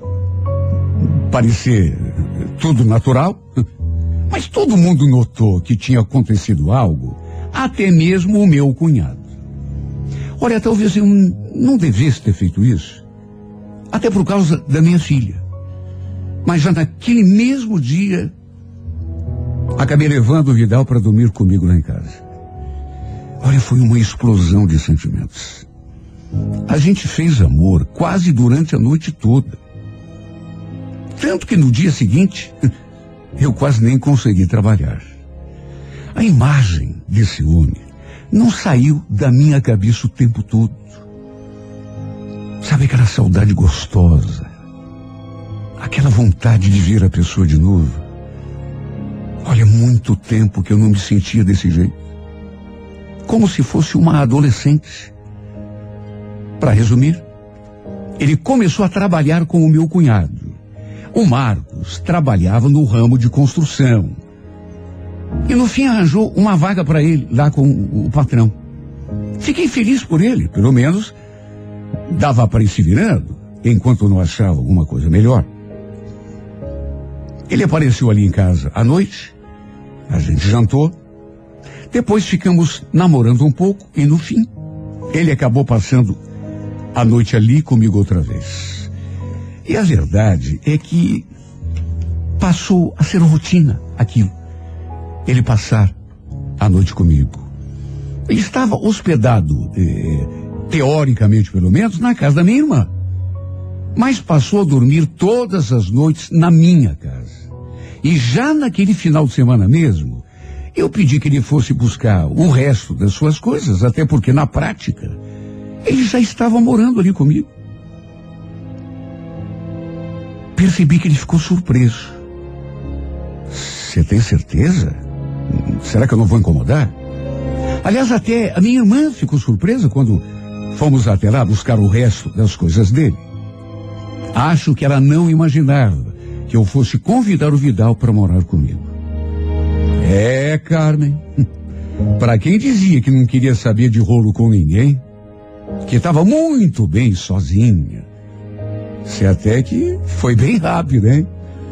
parecer tudo natural, mas todo mundo notou que tinha acontecido algo, até mesmo o meu cunhado. Olha, talvez eu não devesse ter feito isso, até por causa da minha filha. Mas já naquele mesmo dia, acabei levando o Vidal para dormir comigo lá em casa. Olha, foi uma explosão de sentimentos. A gente fez amor quase durante a noite toda. Tanto que no dia seguinte, eu quase nem consegui trabalhar. A imagem desse homem não saiu da minha cabeça o tempo todo. Sabe aquela saudade gostosa? Aquela vontade de ver a pessoa de novo? Olha, muito tempo que eu não me sentia desse jeito. Como se fosse uma adolescente. Para resumir, ele começou a trabalhar com o meu cunhado. O Marcos trabalhava no ramo de construção. E no fim arranjou uma vaga para ele lá com o patrão. Fiquei feliz por ele, pelo menos dava para ir se virando, enquanto não achava alguma coisa melhor. Ele apareceu ali em casa à noite, a gente jantou, depois ficamos namorando um pouco e no fim, ele acabou passando a noite ali comigo outra vez. E a verdade é que passou a ser rotina aquilo. Ele passar a noite comigo. Ele estava hospedado, eh, teoricamente pelo menos, na casa da minha irmã. Mas passou a dormir todas as noites na minha casa. E já naquele final de semana mesmo, eu pedi que ele fosse buscar o resto das suas coisas, até porque na prática, ele já estava morando ali comigo. Percebi que ele ficou surpreso. Você tem certeza? Será que eu não vou incomodar? Aliás, até a minha irmã ficou surpresa quando fomos até lá buscar o resto das coisas dele. Acho que ela não imaginava que eu fosse convidar o Vidal para morar comigo. É, Carmen, para quem dizia que não queria saber de rolo com ninguém, que estava muito bem sozinha, você até que foi bem rápido, hein?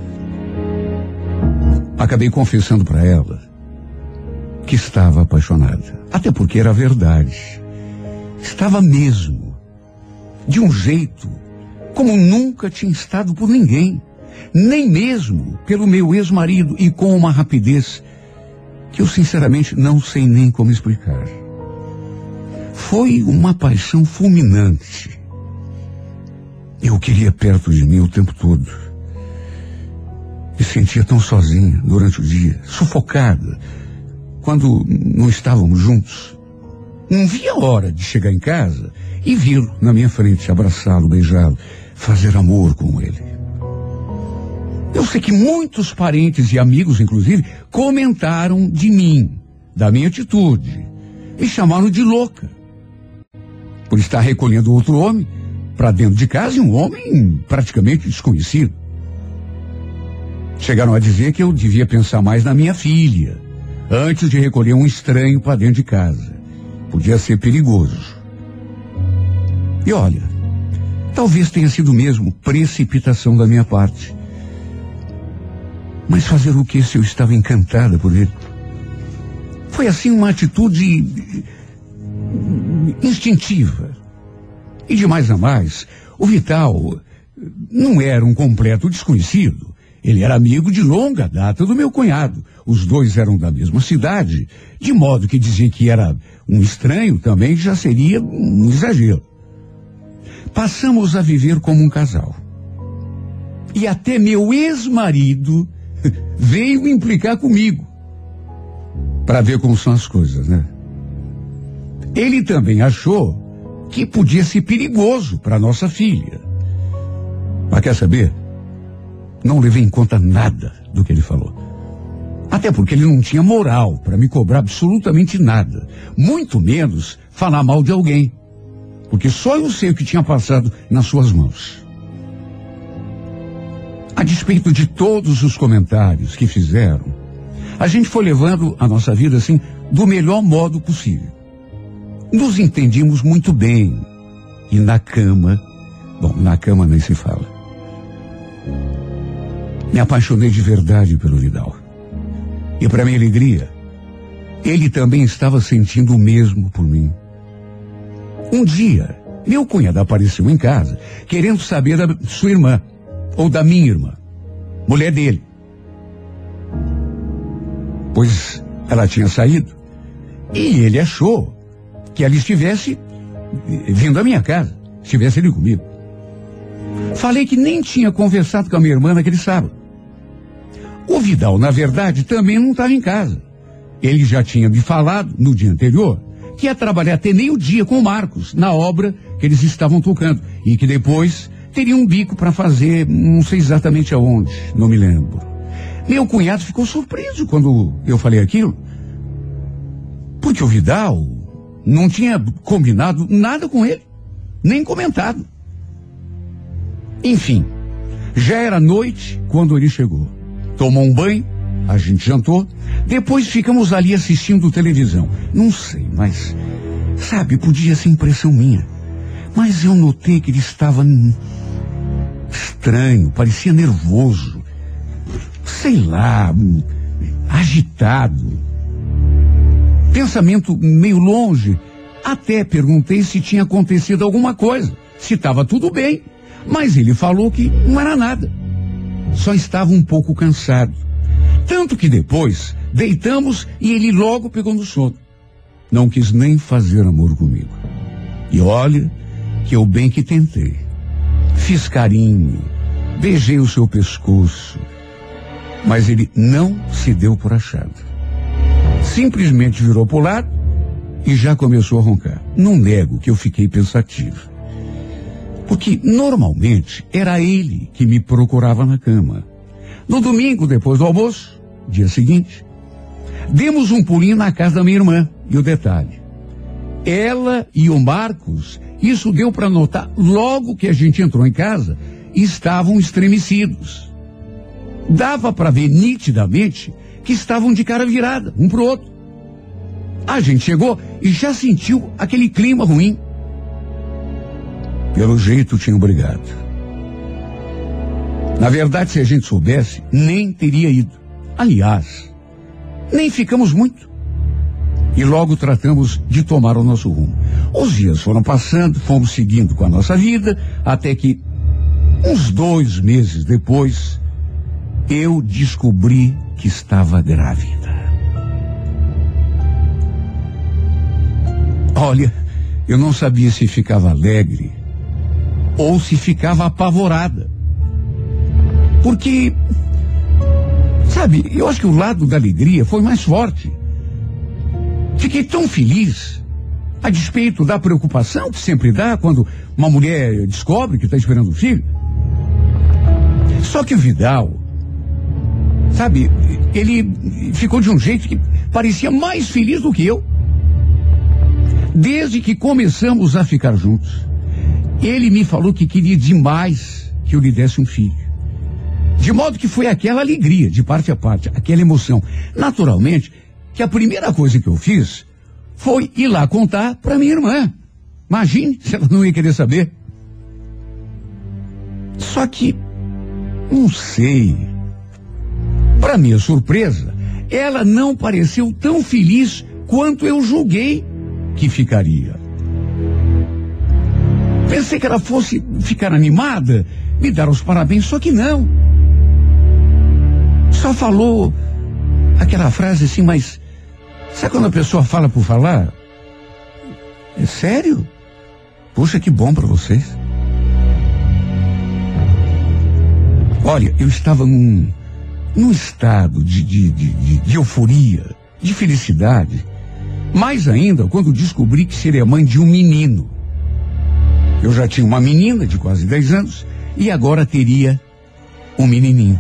Acabei confessando para ela que estava apaixonada. Até porque era verdade. Estava mesmo. De um jeito como nunca tinha estado por ninguém. Nem mesmo pelo meu ex-marido. E com uma rapidez que eu sinceramente não sei nem como explicar. Foi uma paixão fulminante. Eu queria perto de mim o tempo todo. Me sentia tão sozinha durante o dia, sufocada, quando não estávamos juntos. Não via a hora de chegar em casa e vê-lo na minha frente, abraçá-lo, beijá-lo, fazer amor com ele. Eu sei que muitos parentes e amigos, inclusive, comentaram de mim, da minha atitude, e chamaram de louca, por estar recolhendo outro homem para dentro de casa, e um homem praticamente desconhecido. Chegaram a dizer que eu devia pensar mais na minha filha, antes de recolher um estranho para dentro de casa. Podia ser perigoso. E olha, talvez tenha sido mesmo precipitação da minha parte. Mas fazer o que se eu estava encantada por ele? Foi assim uma atitude instintiva. E de mais a mais, o Vital não era um completo desconhecido. Ele era amigo de longa data do meu cunhado. Os dois eram da mesma cidade, de modo que dizer que era um estranho também já seria um exagero. Passamos a viver como um casal. E até meu ex-marido veio implicar comigo. Para ver como são as coisas, né? Ele também achou que podia ser perigoso para nossa filha. Mas quer saber? Não levei em conta nada do que ele falou. Até porque ele não tinha moral para me cobrar absolutamente nada. Muito menos falar mal de alguém. Porque só eu sei o que tinha passado nas suas mãos. A despeito de todos os comentários que fizeram, a gente foi levando a nossa vida assim do melhor modo possível. Nos entendimos muito bem. E na cama, bom, na cama nem se fala. Me apaixonei de verdade pelo Vidal. E para minha alegria, ele também estava sentindo o mesmo por mim. Um dia, meu cunhado apareceu em casa, querendo saber da sua irmã, ou da minha irmã, mulher dele. Pois ela tinha saído, e ele achou que ela estivesse vindo à minha casa, estivesse ali comigo. Falei que nem tinha conversado com a minha irmã naquele sábado. O Vidal, na verdade, também não estava em casa. Ele já tinha me falado, no dia anterior, que ia trabalhar até meio-dia com o Marcos, na obra que eles estavam tocando, e que depois teria um bico para fazer, não sei exatamente aonde, não me lembro. Meu cunhado ficou surpreso quando eu falei aquilo, porque o Vidal não tinha combinado nada com ele, nem comentado. Enfim, já era noite quando ele chegou. Tomou um banho, a gente jantou, depois ficamos ali assistindo televisão. Não sei, mas, sabe, podia ser impressão minha. Mas eu notei que ele estava estranho, parecia nervoso. Sei lá, agitado. Pensamento meio longe. Até perguntei se tinha acontecido alguma coisa, se estava tudo bem. Mas ele falou que não era nada. Só estava um pouco cansado. Tanto que depois deitamos e ele logo pegou no sono. Não quis nem fazer amor comigo. E olha que eu bem que tentei. Fiz carinho, beijei o seu pescoço. Mas ele não se deu por achado. Simplesmente virou pro lado e já começou a roncar. Não nego que eu fiquei pensativo. Porque, normalmente, era ele que me procurava na cama. No domingo, depois do almoço, dia seguinte, demos um pulinho na casa da minha irmã. E o detalhe, ela e o Marcos, isso deu para notar logo que a gente entrou em casa, estavam estremecidos. Dava para ver nitidamente que estavam de cara virada, um pro outro. A gente chegou e já sentiu aquele clima ruim. Pelo jeito tinham brigado. Na verdade, se a gente soubesse, nem teria ido. Aliás, nem ficamos muito. E logo tratamos de tomar o nosso rumo. Os dias foram passando, fomos seguindo com a nossa vida, até que, uns dois meses depois, eu descobri que estava grávida. Olha, eu não sabia se ficava alegre ou se ficava apavorada. Porque, sabe, eu acho que o lado da alegria foi mais forte. Fiquei tão feliz, a despeito da preocupação que sempre dá quando uma mulher descobre que está esperando um filho. Só que o Vidal, sabe, ele ficou de um jeito que parecia mais feliz do que eu. Desde que começamos a ficar juntos, ele me falou que queria demais que eu lhe desse um filho. De modo que foi aquela alegria, de parte a parte, aquela emoção. Naturalmente, que a primeira coisa que eu fiz foi ir lá contar para minha irmã. Imagine se ela não ia querer saber. Só que, não sei. Para minha surpresa, ela não pareceu tão feliz quanto eu julguei que ficaria. Pensei que ela fosse ficar animada, me dar os parabéns, só que não. Só falou aquela frase assim, mas sabe quando a pessoa fala por falar? É sério? Puxa, que bom pra vocês. Olha, eu estava num, num estado de, de, de, de, de euforia, de felicidade. Mais ainda quando descobri que seria mãe de um menino. Eu já tinha uma menina de quase dez anos e agora teria um menininho.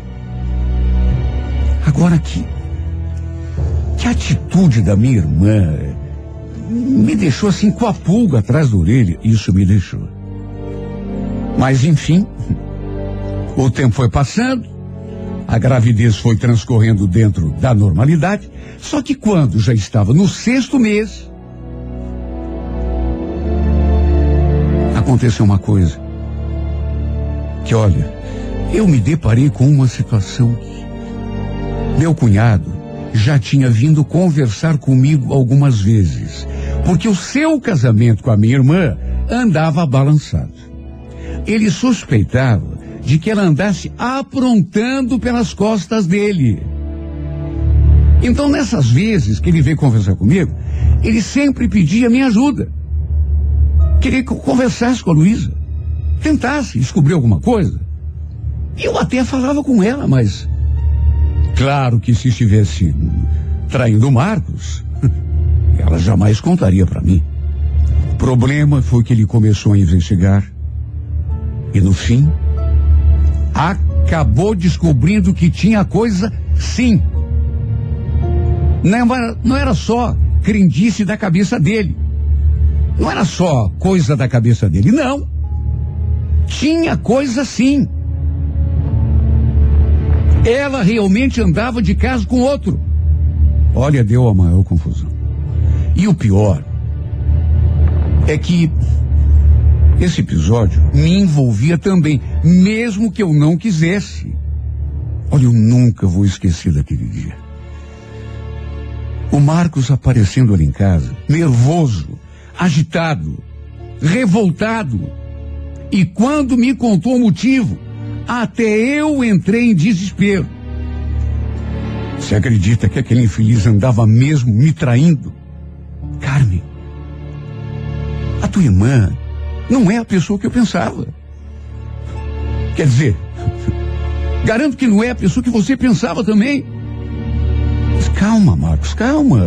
Agora que, que atitude da minha irmã me deixou assim com a pulga atrás da orelha. Isso me deixou. Mas enfim, o tempo foi passando, a gravidez foi transcorrendo dentro da normalidade, só que quando já estava no sexto mês, aconteceu uma coisa que, olha, eu me deparei com uma situação. Meu cunhado já tinha vindo conversar comigo algumas vezes, porque o seu casamento com a minha irmã andava balançado. Ele suspeitava de que ela andasse aprontando pelas costas dele. Então, nessas vezes que ele veio conversar comigo, ele sempre pedia minha ajuda. Queria que eu conversasse com a Luísa, tentasse descobrir alguma coisa. Eu até falava com ela, mas claro que se estivesse traindo o Marcos, ela jamais contaria para mim. O problema foi que ele começou a investigar e no fim acabou descobrindo que tinha coisa sim. Não era, não era só crendice da cabeça dele. Não era só coisa da cabeça dele, não. Tinha coisa sim. Ela realmente andava de casa com outro. Olha, deu a maior confusão. E o pior é que esse episódio me envolvia também, mesmo que eu não quisesse. Olha, eu nunca vou esquecer daquele dia. O Marcos aparecendo ali em casa, nervoso, agitado, revoltado. E quando me contou o motivo, até eu entrei em desespero. Você acredita que aquele infeliz andava mesmo me traindo? Carmen, a tua irmã não é a pessoa que eu pensava. Quer dizer, garanto que não é a pessoa que você pensava também. Mas calma, Marcos, calma.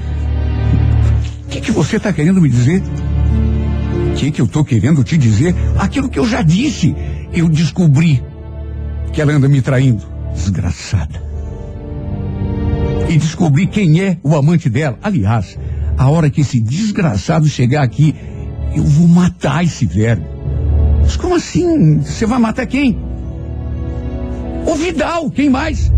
O que, que você está querendo me dizer? O que, que eu estou querendo te dizer? Aquilo que eu já disse. Eu descobri que ela anda me traindo. Desgraçada. E descobri quem é o amante dela. Aliás, a hora que esse desgraçado chegar aqui, eu vou matar esse velho. Mas como assim? Você vai matar quem? O Vidal, quem mais?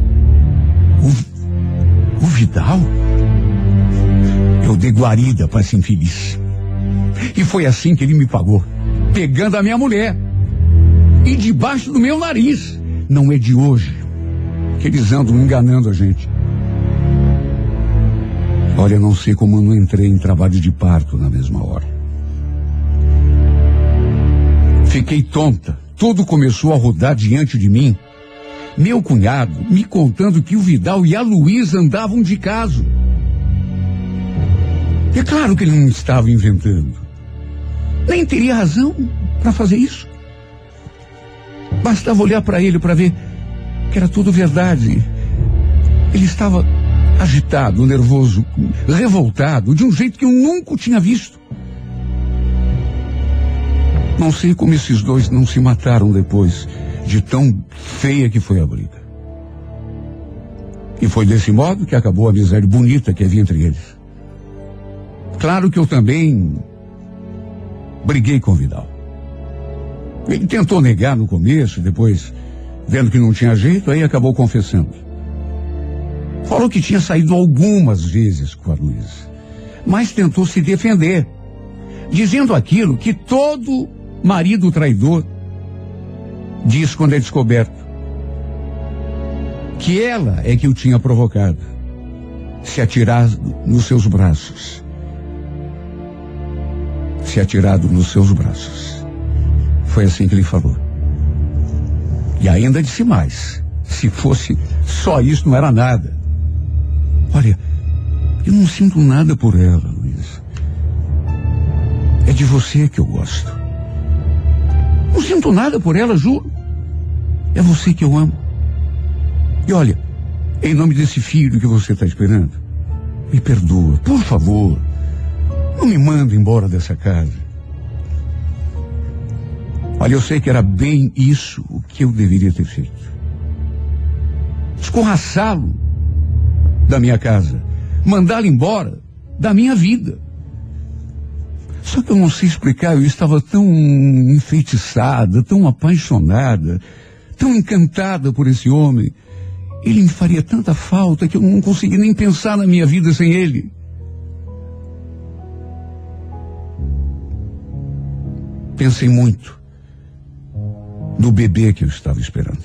O, o Vidal? Eu dei guarida para esse infeliz. E foi assim que ele me pagou. Pegando a minha mulher. E debaixo do meu nariz. Não é de hoje que eles andam enganando a gente. Olha, eu não sei como eu não entrei em trabalho de parto na mesma hora. Fiquei tonta. Tudo começou a rodar diante de mim. Meu cunhado me contando que o Vidal e a Luísa andavam de caso. É claro que ele não estava inventando. Nem teria razão para fazer isso. Bastava olhar para ele para ver que era tudo verdade. Ele estava agitado, nervoso, revoltado, de um jeito que eu nunca o tinha visto. Não sei como esses dois não se mataram depois de tão feia que foi a briga. E foi desse modo que acabou a amizade bonita que havia entre eles. Claro que eu também briguei com o Vidal. Ele tentou negar no começo, depois, vendo que não tinha jeito, aí acabou confessando. Falou que tinha saído algumas vezes com a Luísa, mas tentou se defender, dizendo aquilo que todo marido traidor diz quando é descoberto. Que ela é que o tinha provocado, se atirar nos seus braços. Se se atirado nos seus braços. Foi assim que ele falou. E ainda disse mais. Se fosse só isso, não era nada. Olha, eu não sinto nada por ela, Luiz. É de você que eu gosto. Não sinto nada por ela, juro. É você que eu amo. E olha, em nome desse filho que você está esperando, me perdoa, por favor. Não me manda embora dessa casa. Olha, eu sei que era bem isso o que eu deveria ter feito. Escorraçá-lo da minha casa. Mandá-lo embora da minha vida. Só que eu não sei explicar, eu estava tão enfeitiçada, tão apaixonada, tão encantada por esse homem. Ele me faria tanta falta que eu não consegui nem pensar na minha vida sem ele. Pensei muito no bebê que eu estava esperando,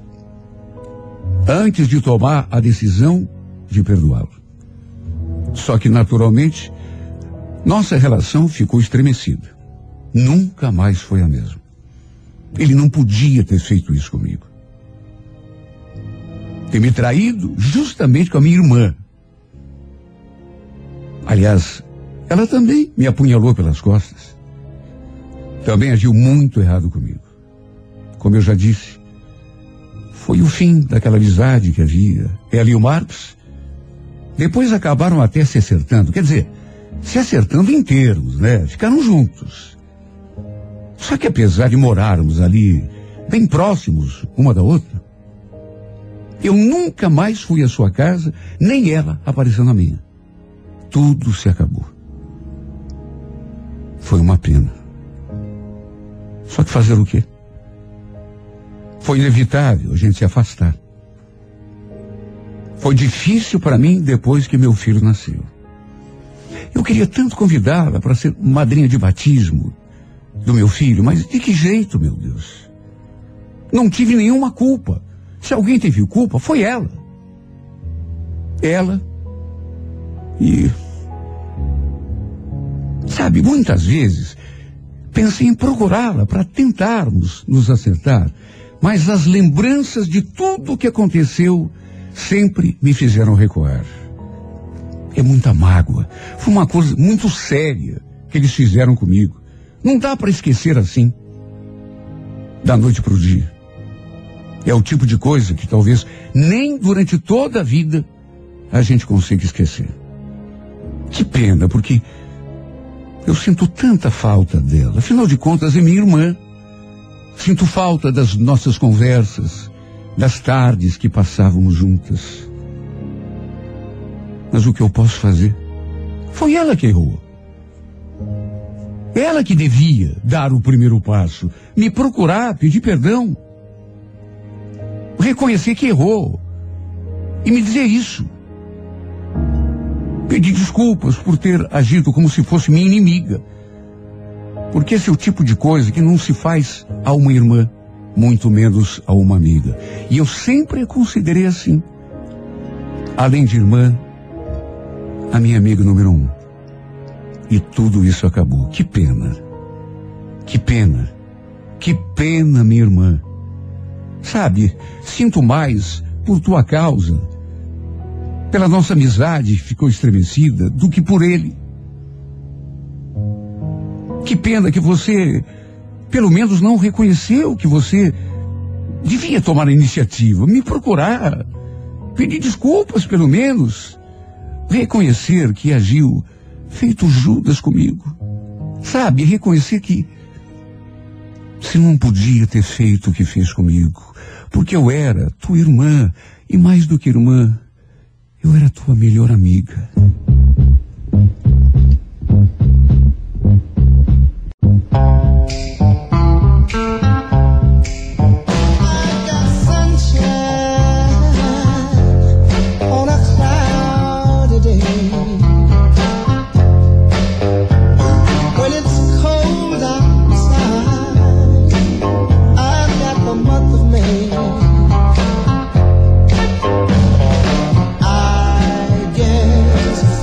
antes de tomar a decisão de perdoá-lo. Só que, naturalmente, nossa relação ficou estremecida. Nunca mais foi a mesma. Ele não podia ter feito isso comigo. Ter me traído justamente com a minha irmã. Aliás, ela também me apunhalou pelas costas. Também agiu muito errado comigo. Como eu já disse, foi o fim daquela amizade que havia. Ela e o Marcos depois acabaram até se acertando. Quer dizer, se acertando em termos, né? Ficaram juntos. Só que apesar de morarmos ali bem próximos uma da outra, eu nunca mais fui à sua casa, nem ela apareceu na minha. Tudo se acabou. Foi uma pena. Só que fazer o quê? Foi inevitável a gente se afastar. Foi difícil para mim depois que meu filho nasceu. Eu queria tanto convidá-la para ser madrinha de batismo do meu filho, mas de que jeito, meu Deus? Não tive nenhuma culpa. Se alguém teve culpa, foi ela. Ela e... Sabe, muitas vezes pensei em procurá-la para tentarmos nos acertar, mas as lembranças de tudo o que aconteceu sempre me fizeram recuar. É muita mágoa. Foi uma coisa muito séria que eles fizeram comigo. Não dá para esquecer assim, da noite para o dia. É o tipo de coisa que talvez nem durante toda a vida a gente consiga esquecer. Que pena, porque eu sinto tanta falta dela. Afinal de contas, é minha irmã. Sinto falta das nossas conversas, das tardes que passávamos juntas. Mas o que eu posso fazer? Foi ela que errou. Ela que devia dar o primeiro passo, me procurar, pedir perdão, reconhecer que errou e me dizer isso. Pedir desculpas por ter agido como se fosse minha inimiga. Porque esse é o tipo de coisa que não se faz a uma irmã, muito menos a uma amiga. E eu sempre a considerei assim. Além de irmã, a minha amiga número um. E tudo isso acabou. Que pena. Que pena. Que pena, minha irmã. Sabe, sinto mais por tua causa, pela nossa amizade que ficou estremecida, do que por ele. Que pena que você, pelo menos, não reconheceu que você devia tomar a iniciativa, me procurar, pedir desculpas, pelo menos, reconhecer que agiu feito Judas comigo. Sabe, reconhecer que você não podia ter feito o que fez comigo, porque eu era tua irmã, e mais do que irmã, eu era tua melhor amiga. I guess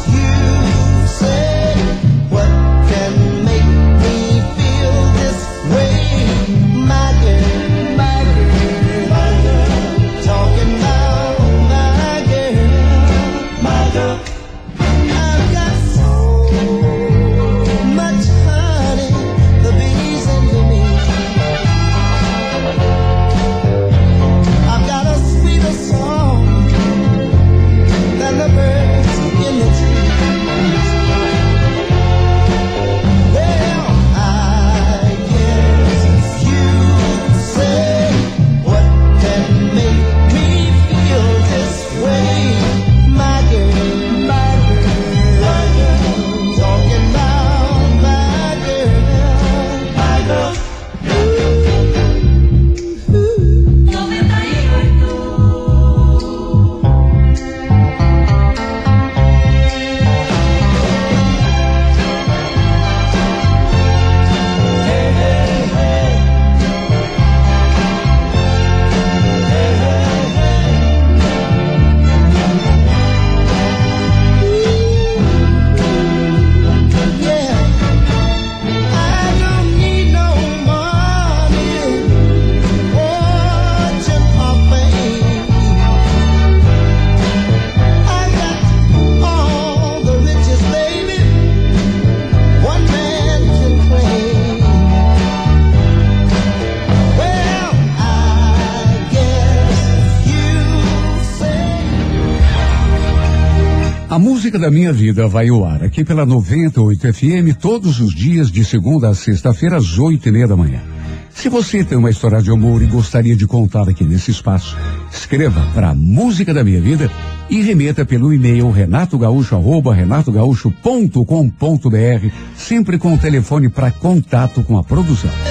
A música da minha vida vai ao ar aqui pela noventa e oito F M todos os dias de segunda a sexta-feira às oito e meia da manhã. Se você tem uma história de amor e gostaria de contar aqui nesse espaço, escreva para Música da Minha Vida e remeta pelo e-mail renatogaúcho arroba renatogaúcho ponto com ponto br, sempre com o telefone para contato com a produção.